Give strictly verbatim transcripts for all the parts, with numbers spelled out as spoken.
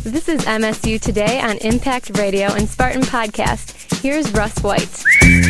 This is M S U Today on Impact Radio and Spartan Podcast. Here's Russ White.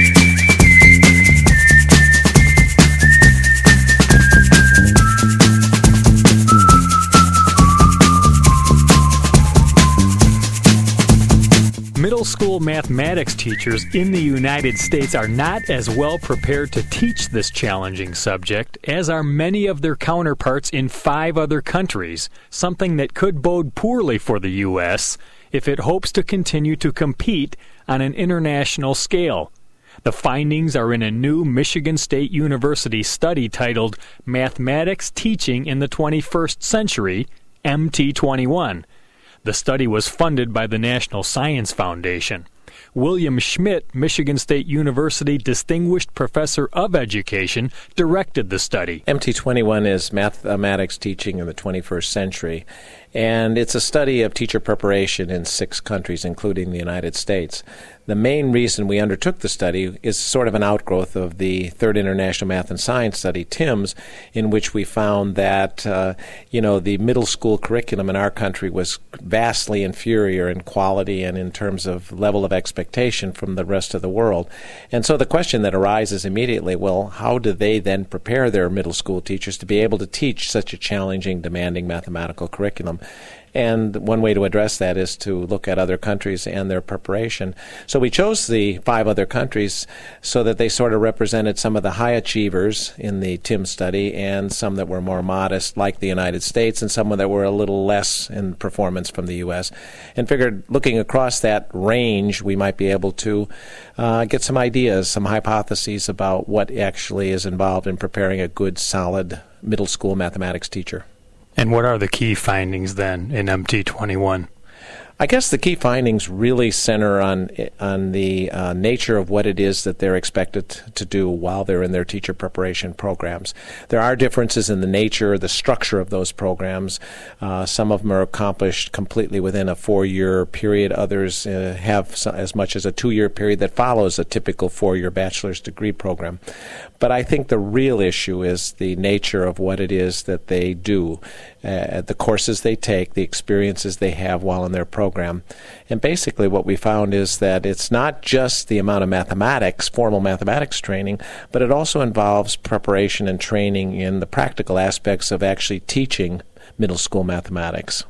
Middle school mathematics teachers in the United States are not as well prepared to teach this challenging subject as are many of their counterparts in five other countries, something that could bode poorly for the U S if it hopes to continue to compete on an international scale. The findings are in a new Michigan State University study titled Mathematics Teaching in the twenty-first Century, M T twenty-one. The study was funded by the National Science Foundation. William Schmidt, Michigan State University Distinguished Professor of Education, directed the study. M T twenty-one is Mathematics Teaching in the twenty-first Century, and it's a study of teacher preparation in six countries, including the United States. The main reason we undertook the study is sort of an outgrowth of the Third International Math and Science Study, TIMSS, in which we found that, uh, you know, the middle school curriculum in our country was vastly inferior in quality and in terms of level of expectation from the rest of the world. And so the question that arises immediately, well, how do they then prepare their middle school teachers to be able to teach such a challenging, demanding mathematical curriculum? And one way to address that is to look at other countries and their preparation. So we chose the five other countries so that they sort of represented some of the high achievers in the TIMSS study and some that were more modest, like the United States, and some that were a little less in performance from the U S. And figured looking across that range, we might be able to uh, get some ideas, some hypotheses about what actually is involved in preparing a good, solid middle school mathematics teacher. And what are the key findings then in M T twenty-one? I guess the key findings really center on on the uh, nature of what it is that they're expected to do while they're in their teacher preparation programs. There are differences in the nature, the structure of those programs. Uh, some of them are accomplished completely within a four-year period. Others uh, have so, as much as a two-year period that follows a typical four-year bachelor's degree program. But I think the real issue is the nature of what it is that they do, uh, the courses they take, the experiences they have while in their program. And basically what we found is that it's not just the amount of mathematics, formal mathematics training, but it also involves preparation and training in the practical aspects of actually teaching middle school mathematics.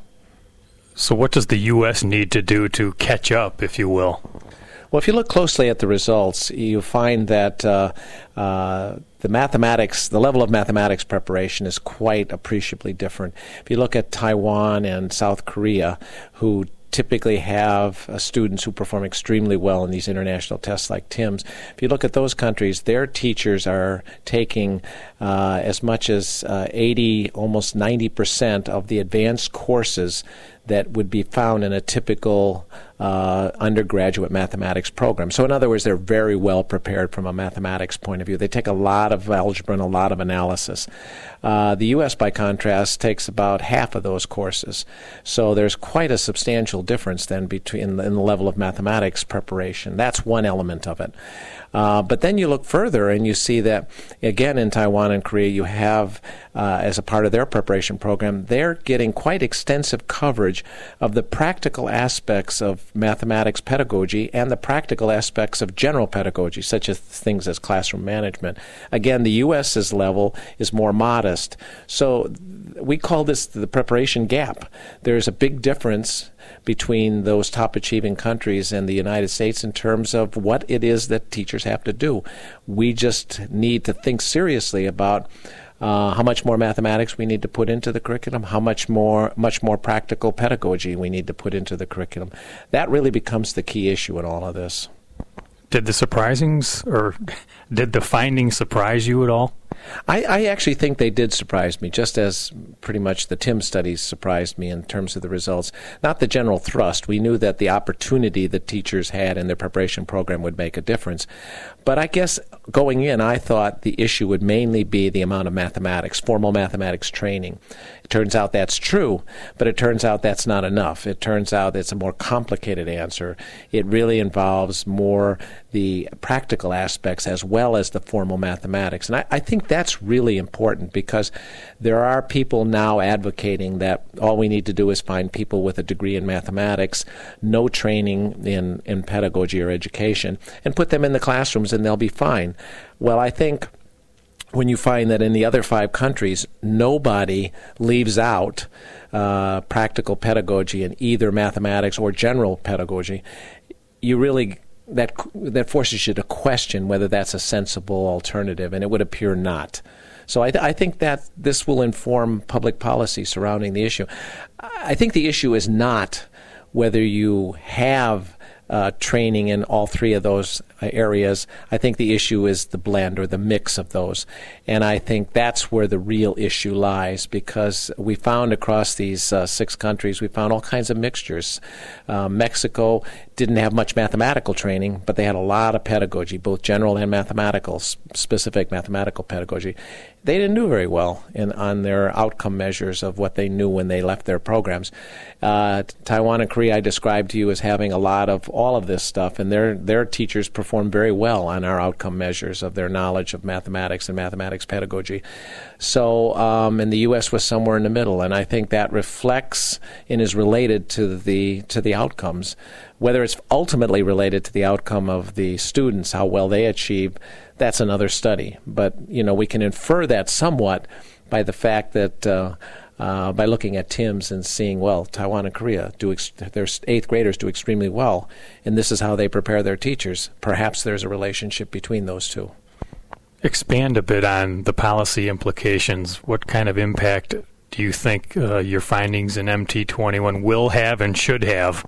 So what does the U S need to do to catch up, if you will? Well, if you look closely at the results, you find that uh, uh, the mathematics, the level of mathematics preparation is quite appreciably different. If you look at Taiwan and South Korea, who typically have uh, students who perform extremely well in these international tests like TIMSS. If you look at those countries, their teachers are taking uh, as much as uh, eighty, almost ninety percent of the advanced courses that would be found in a typical uh, undergraduate mathematics program. So in other words, they're very well prepared from a mathematics point of view. They take a lot of algebra and a lot of analysis. Uh, the U S, by contrast, takes about half of those courses. So there's quite a substantial difference then between in the level of mathematics preparation. That's one element of it. Uh, but then you look further and you see that, again, in Taiwan and Korea, you have, uh, as a part of their preparation program, they're getting quite extensive coverage of the practical aspects of mathematics pedagogy and the practical aspects of general pedagogy, such as things as classroom management. Again, the U S's level is more modest. So we call this the preparation gap. There's a big difference between those top-achieving countries and the United States in terms of what it is that teachers have to do. We just need to think seriously about uh, how much more mathematics we need to put into the curriculum, how much more, much more practical pedagogy we need to put into the curriculum. That really becomes the key issue in all of this. Did the surprisings, or did the findings surprise you at all? I, I actually think they did surprise me, just as pretty much the TIMSS studies surprised me in terms of the results. Not the general thrust. We knew that the opportunity that teachers had in their preparation program would make a difference. But I guess going in, I thought the issue would mainly be the amount of mathematics, formal mathematics training. It turns out that's true, but it turns out that's not enough. It turns out it's a more complicated answer. It really involves more the practical aspects as well as the formal mathematics. And I, I think think that's really important because there are people now advocating that all we need to do is find people with a degree in mathematics, no training in, in pedagogy or education, and put them in the classrooms and they'll be fine. Well, I think when you find that in the other five countries, nobody leaves out uh, practical pedagogy in either mathematics or general pedagogy, you really that that forces you to question whether that's a sensible alternative, and it would appear not. So I, th- I think that this will inform public policy surrounding the issue. I think the issue is not whether you have Uh, training in all three of those uh, areas. I think the issue is the blend or the mix of those. And I think that's where the real issue lies, because we found across these uh, six countries, we found all kinds of mixtures. Uh, Mexico didn't have much mathematical training, but they had a lot of pedagogy, both general and mathematical, s- specific mathematical pedagogy. They didn't do very well in, on their outcome measures of what they knew when they left their programs. Uh, Taiwan and Korea I described to you as having a lot of all of this stuff, and their their teachers performed very well on our outcome measures of their knowledge of mathematics and mathematics pedagogy. So, um, and the U S was somewhere in the middle, and I think that reflects and is related to the to the outcomes. Whether it's ultimately related to the outcome of the students, how well they achieve, that's another study. But, you know, we can infer that somewhat by the fact that uh, uh, by looking at T I M S and seeing, well, Taiwan and Korea, do ex- their eighth graders do extremely well, and this is how they prepare their teachers. Perhaps there's a relationship between those two. Expand a bit on the policy implications. What kind of impact do you think uh, your findings in M T twenty-one will have and should have?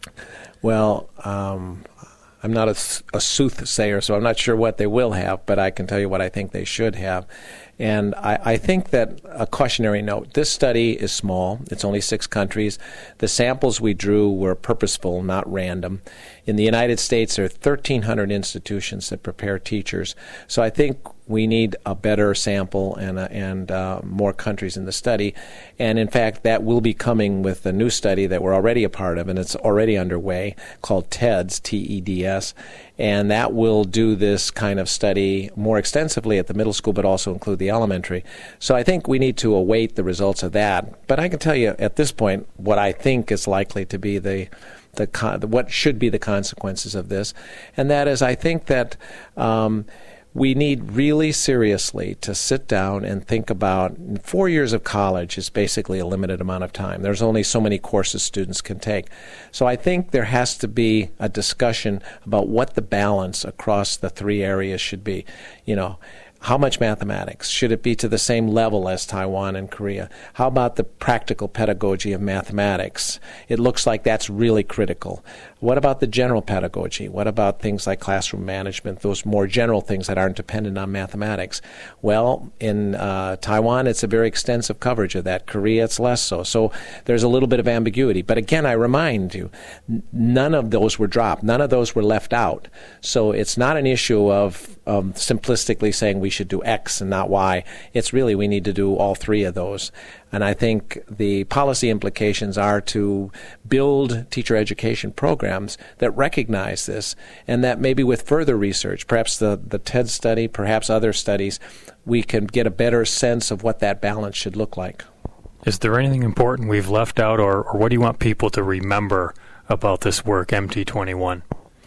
Well, um, I'm not a, a soothsayer, so I'm not sure what they will have, but I can tell you what I think they should have. And I, I think that a cautionary note, this study is small. It's only six countries. The samples we drew were purposeful, not random. In the United States, there are thirteen hundred institutions that prepare teachers. So I think we need a better sample and uh, and uh, more countries in the study. And in fact, that will be coming with a new study that we're already a part of, and it's already underway, called TEDS, T E D S. And that will do this kind of study more extensively at the middle school, but also include the elementary. So I think we need to await the results of that. But I can tell you at this point what I think is likely to be the the con- what should be the consequences of this, and that is I think that um, we need really seriously to sit down and think about four years of college is basically a limited amount of time. There's only so many courses students can take. So I think there has to be a discussion about what the balance across the three areas should be. You know, how much mathematics? Should it be to the same level as Taiwan and Korea? How about the practical pedagogy of mathematics? It looks like that's really critical. What about the general pedagogy? What about things like classroom management, those more general things that aren't dependent on mathematics? Well, in uh, Taiwan, it's a very extensive coverage of that. Korea, it's less so. So there's a little bit of ambiguity. But again, I remind you, n- none of those were dropped. None of those were left out. So it's not an issue of um, simplistically saying we should do X and not Y. It's really we need to do all three of those. And I think the policy implications are to build teacher education programs that recognize this, and that maybe with further research, perhaps the, the TED study, perhaps other studies, we can get a better sense of what that balance should look like. Is there anything important we've left out, or, or what do you want people to remember about this work, M T twenty-one?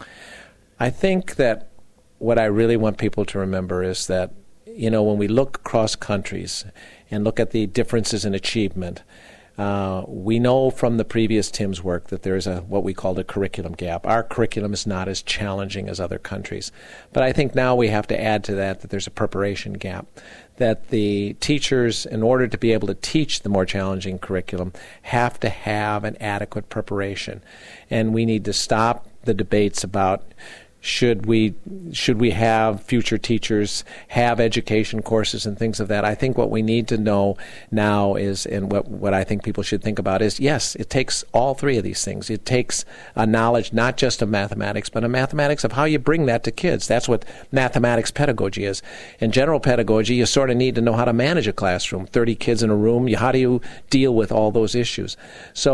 I think that what I really want people to remember is that, you know, when we look across countries and look at the differences in achievement, uh, we know from the previous T I M S work that there is a what we call a curriculum gap. Our curriculum is not as challenging as other countries. But I think now we have to add to that that there's a preparation gap, that the teachers, in order to be able to teach the more challenging curriculum, have to have an adequate preparation. And we need to stop the debates about Should we should we have future teachers have education courses and things of that? I think what we need to know now is, and what, what I think people should think about is, yes, it takes all three of these things. It takes a knowledge not just of mathematics, but a mathematics of how you bring that to kids. That's what mathematics pedagogy is. In general pedagogy, you sort of need to know how to manage a classroom. thirty kids in a room, you, how do you deal with all those issues? So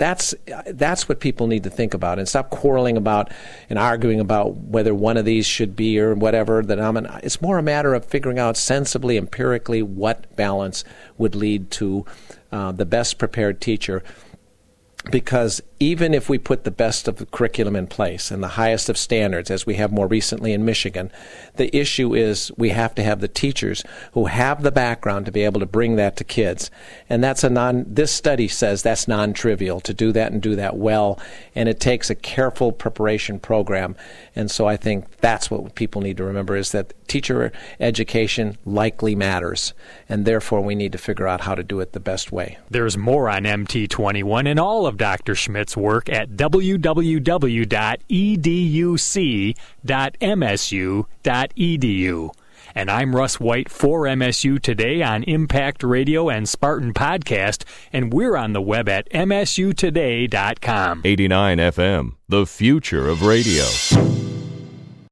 that's that's what people need to think about, and stop quarreling about and arguing about whether one of these should be or whatever. That I'm an, it's more a matter of figuring out sensibly, empirically, what balance would lead to uh, the best prepared teacher. Because even if we put the best of the curriculum in place and the highest of standards, as we have more recently in Michigan, the issue is we have to have the teachers who have the background to be able to bring that to kids. And that's a non, this study says that's non-trivial to do that and do that well. And it takes a careful preparation program. And so I think that's what people need to remember, is that teacher education likely matters. And therefore we need to figure out how to do it the best way. There's more on M T twenty-one and all of Doctor Schmidt's work at w w w dot e d u c dot m s u dot e d u. And I'm Russ White for M S U Today on Impact Radio and Spartan Podcast, and we're on the web at m s u today dot com. eighty-nine F M, the future of radio.